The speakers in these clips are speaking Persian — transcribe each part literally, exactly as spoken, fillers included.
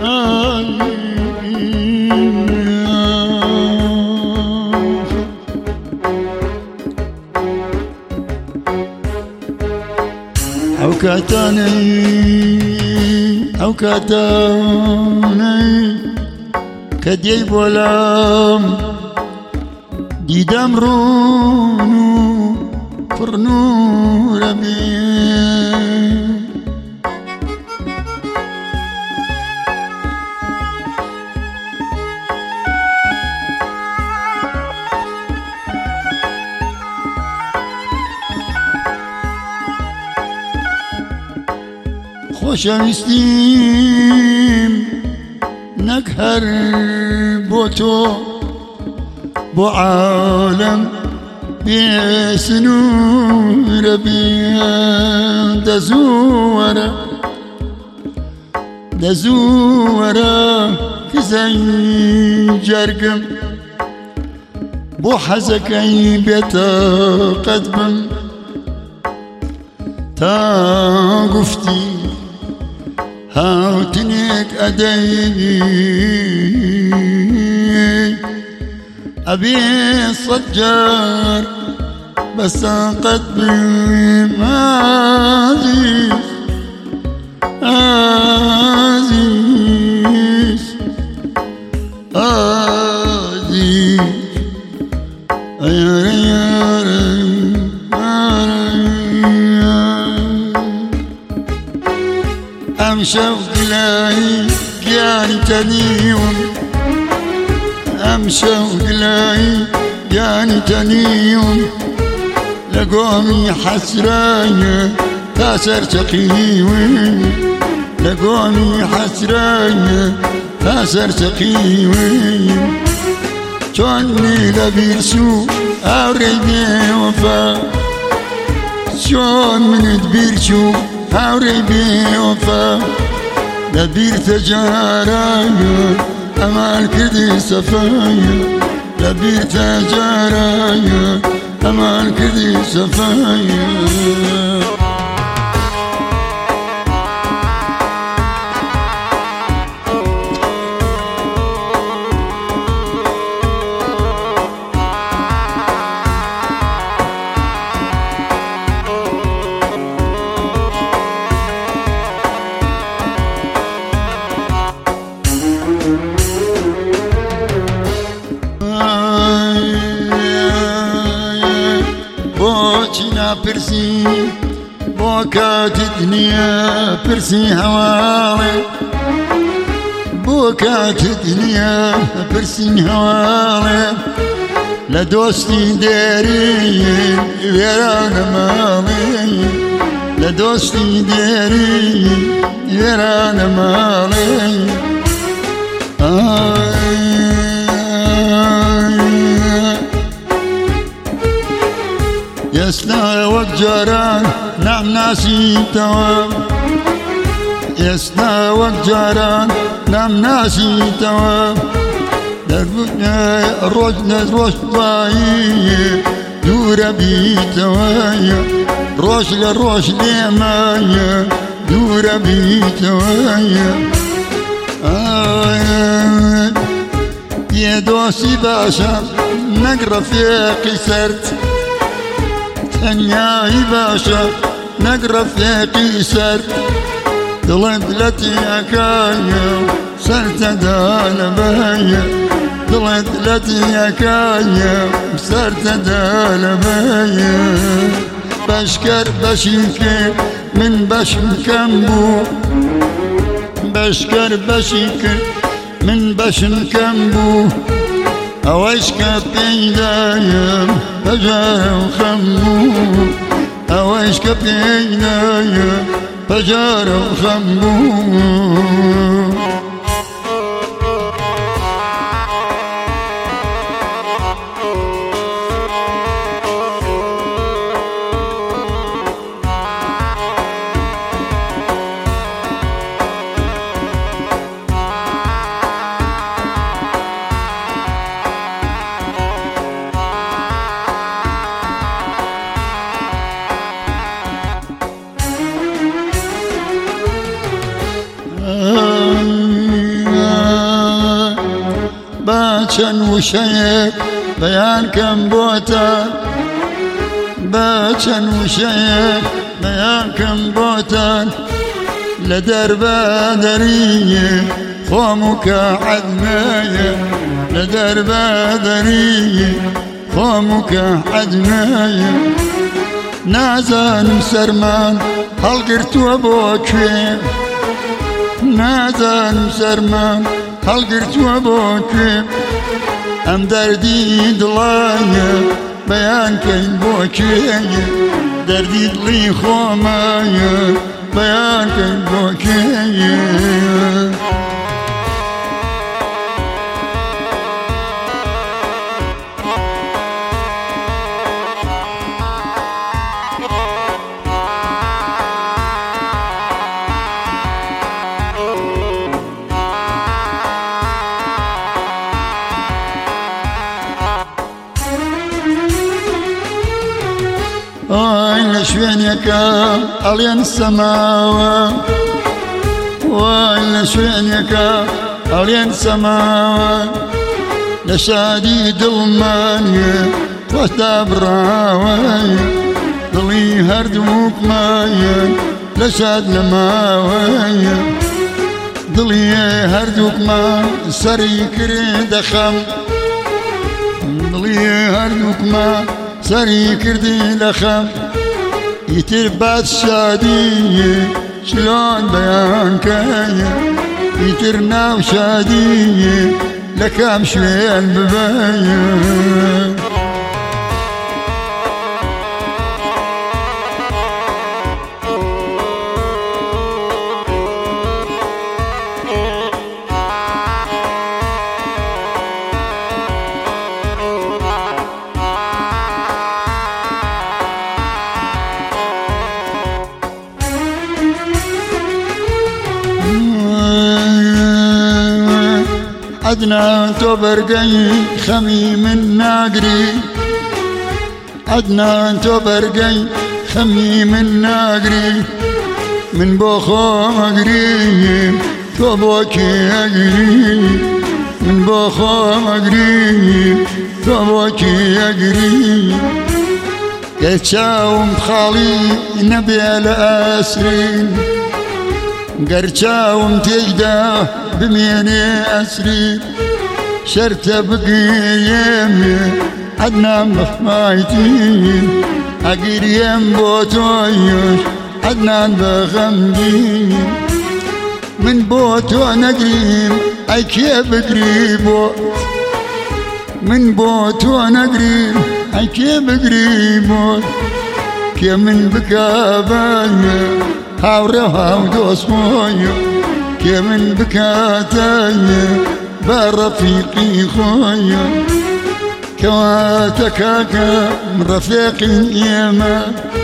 او كاتاني او كاتاني كدي بولام ديدام رونو فرنو ربي خوشویستیم نک هر بو تو بو عالم بسنور بیا دزوره دزوره کزی جرگم بو حزکی بیتا قدبم تا گفتی هاوتنك أدي أبي الصجار بس قدمي عزيز عزيز عزيز يا أم شوق لاي جاني تنيون أم شوق لاي جاني تنيون لقومي حسرايا تاسر تقيوي لقومي حسرايا تاسر تقيوي شوني لبيرسو أوريبي وفا شون من تبيرسو هاوري بي وفا لبير تجارايا أمال كردي صفايا لبير تجارايا أمال كردي صفايا برسي بوكات الدنيا برسي هوالي بوكات الدنيا برسي هوالي لدوستي داري ويرانا مالي لدوستي داري ويرانا مالي آه يسنا وجران نعم ناسي توام يسنا وجران نعم ناسي توام دربنا روجنا روش باي دور بي توايا روش لروش لمايا دور بي توايا آه يا دوسي باشا نقرا في قصرت يا باشا نقرا في قيسر دلدلتي يا سرت دال بيا دلدلتي يا سرت دال بيا بشكر بشكر من بشكم بو بشكر بشكر من بشكم بو أوشك بيدايا بجار وخمو أوشك بيدايا بجار وخمو چەند وشەیەک بەیان کەم بۆتە بە چەند وشەیەک بەیان کەم بۆتان لە دەربە دەریە خۆم و کە عەدمەیە لە دەربە دەریە خۆم و کە عەدمەیە نازانم سەرمان هەڵگرتووە بۆ کوێ نازانم سەرمان هەڵگرتووە بۆ کوێ ئەم دەردی دڵانە بەیانکەین بۆ کوێیە دەردی دڵی خۆمایە بەیانکەین بۆ کوێیە وای لە شوێنێکە ئەڵێن سەماوە وای لە شوێنێکە ئەڵێن سەماوە لە شادی دڵمانیە خۆشدا بڕاوەیە دڵی هەردووکمایە لە شاد لەماوەیە دڵی هەردووکمان سەری کرێ دەخەم دڵی هەردووکمان سەری کردی لە خەم ئیتر بەد شادیە چلۆن بەیانکەیە ئیتر ناو شادیە لە کام شوێن ببەیە عدنان تۆ بەرگەی خەمی من ناگری عدنان تۆ بەرگەی خەمی من ناگری من بۆ خۆمەگریم تۆ بۆ کێگری من بۆ خۆمەگریم تۆ بۆ کێگری گە چاوم خاڵی نەبێ لە ئاسرین گەر چاوم تێیدا بمێنێ ئەسرین شەرتە بگرێمێ عەدنان بەخمایتین ئەگیرێم بۆ تۆیش عەدنان بەغەمگین من بۆ تۆ نەگریم ئەی کێ بگری بۆ من بۆ تۆ نەگریم ئەی کێ بگری بۆ کێ من بکەبەیە هاوڕێ هاو دۆستمۆیە کێ من بکاتەیە بە ڕەفیقی خۆیە کەواتە کاکە ڕەفیقین ئێمە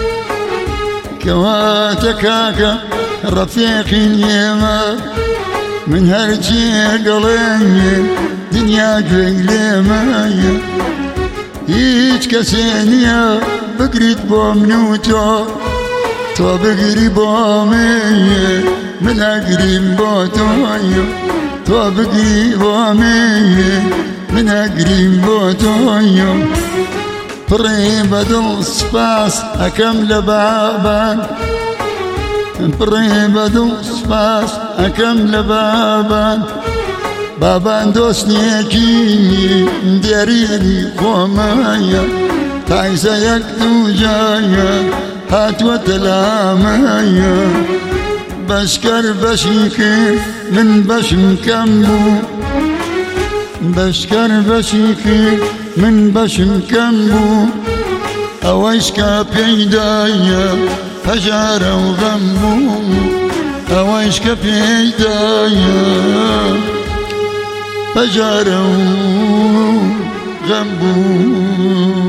کەواتە کاکە ڕەفیقین ئێمە من هەرچی گەڵێنێ دنیا گوێی لێمەیە هیچ کەسێ نییە بگریت بۆ من و تۆ تۆ بگری بۆ مێیە من ئەگریم بۆ تۆیە تۆ بگری بۆ مێیە من ئەگریم بۆ تۆیە پڕێ بەدڵ سپاس ئەکەم لە بابان پڕێ بەدڵ سپاس ئەکەم لە بابان بابان دۆستنیەکی دیێری خۆمایە تایزە یەک دوو جایە هاتووەتە لامەیە بەشکەر بەشی کرد من بەشم کەم بوو بەشکەر بەشی کرد من بەشم کەم بوو ئەوەیش کە پێیدایە هەژارە و غەم بوو ئەوەیش کە پێیدایە هەژارە و غەم بوو